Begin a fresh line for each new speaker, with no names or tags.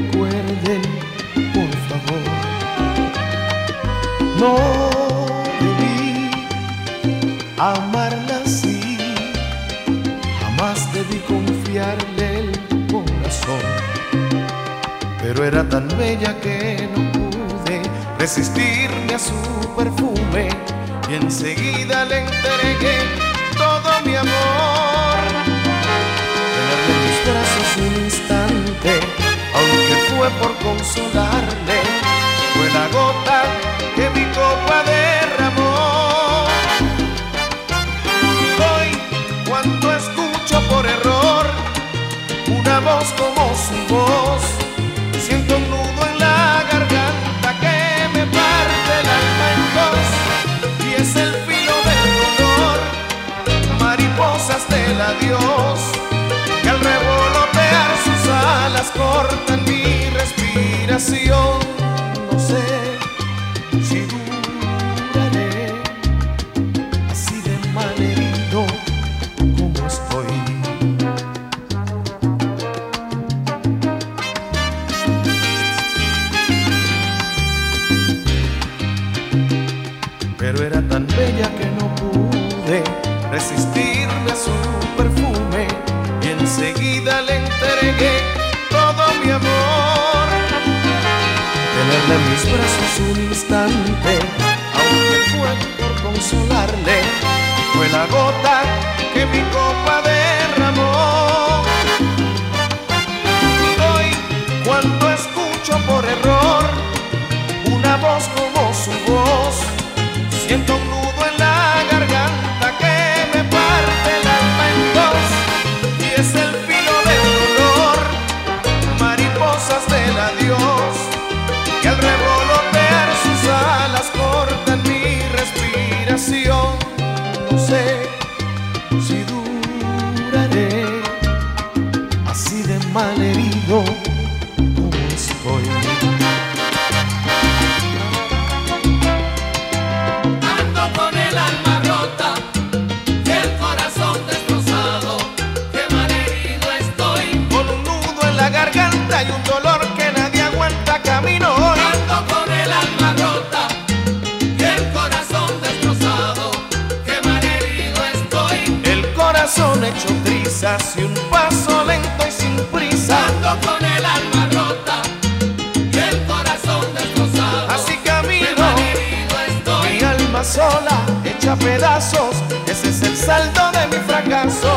recuerden, por favor. No debí amarla así, jamás debí confiarle el corazón, pero era tan bella que no pude resistirme a su perfume y enseguida le entregué todo mi amor. Tenerle en mis brazos un instante, aunque fue por consolarle, fue la gota que mi copa derramó. Hoy, cuando escucho por error una voz como su voz, siento un nudo en la garganta que me parte el alma en dos, y es el filo del dolor, mariposas del adiós, que al revolotear sus alas cortan mi respiración. No sé si duraré así de malherido como estoy. Pero era tan bella que no pude resistirme a su perfume y enseguida le entregué todo mi amor. Tenerla en mis brazos un instante, aunque fue por consolarle, fue la gota que mi copa derramó. Hoy, cuando escucho por error una voz como su voz, siento un nudo en la garganta que me parte el alma en dos, y es el filo del dolor, mariposas del adiós, que al revolotear sus alas cortan mi respiración. No sé si duraré así de malherido como estoy. Hay un dolor que nadie aguanta, camino hoy.
Ando con el alma rota y el corazón destrozado, que malherido estoy.
El corazón hecho trizas y un paso lento y sin prisa.
Ando con el alma rota y el corazón destrozado,
así camino,
que malherido estoy.
mi alma sola, hecha pedazos, ese es el saldo de mi fracaso.